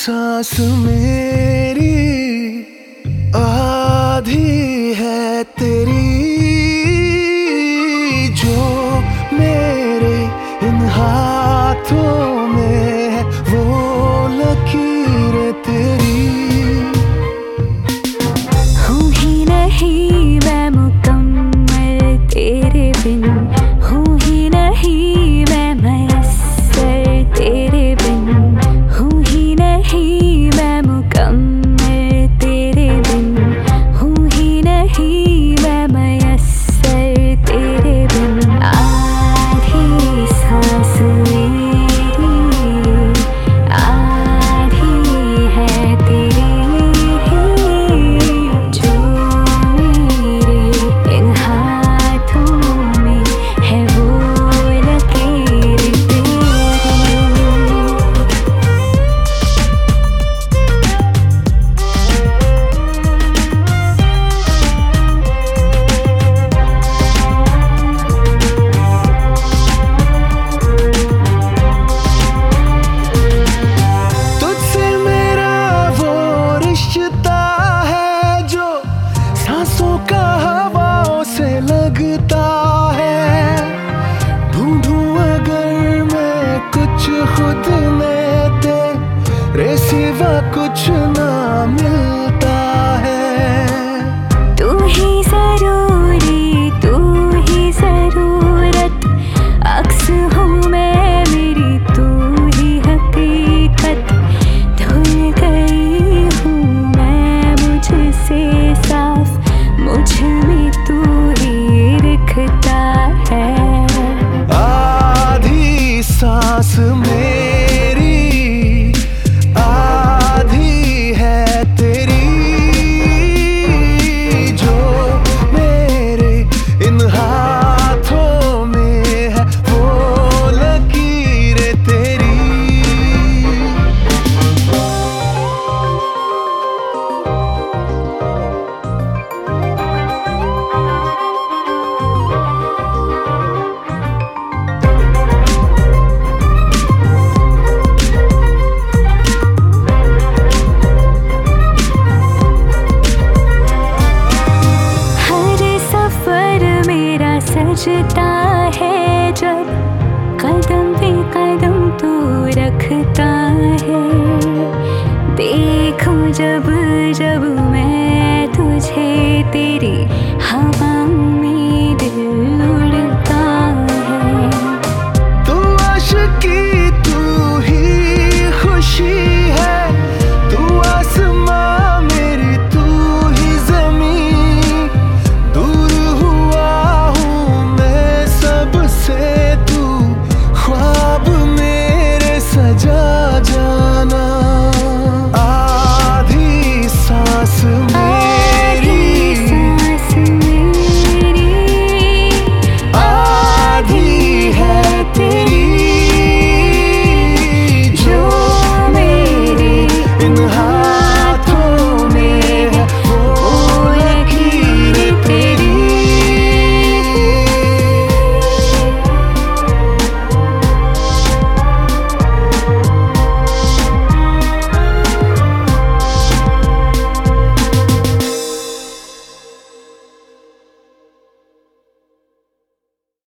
सांस मेरी आधी है तेरी, जो मेरे इन हाथों में है वो लकीर तेरी। हूँ ही नहीं मैं मुकम्मल तेरे बिन, हूँ ही नहीं मैं मयस्सर तेरे बिन, हूँ ही नहीं मैं मुकम्मल तेरे बिन, हूँ ही नहीं मैं मयस्सर तेरे बिन। आधी सांस मेरी आधी है तेरी, जो मेरे इन हाथों में है वो लकीर तेरी। तुझसे मेरा वो रिश्ता है जो सांसों का हवाओं से लगता है। ढूंढूं अगर मैं कुछ खुद में तेरे सिवा कुछ ना मिलता है। तू ही जरूरी, तू ही जरूरत, अक्स हूँ मैं मेरी तू ही हकीकत। धुल गई हूँ मैं मुझसे साफ, मुझ में तू ही दिखता है। आधी सांस मेरी आधी है तेरी, जो मेरे इन हाथों में है वो लकीर तेरी। हर सफर मेरा सजता है जब कदम पे कदम तू रखता है। देखूं जब जब मैं तुझे तेरी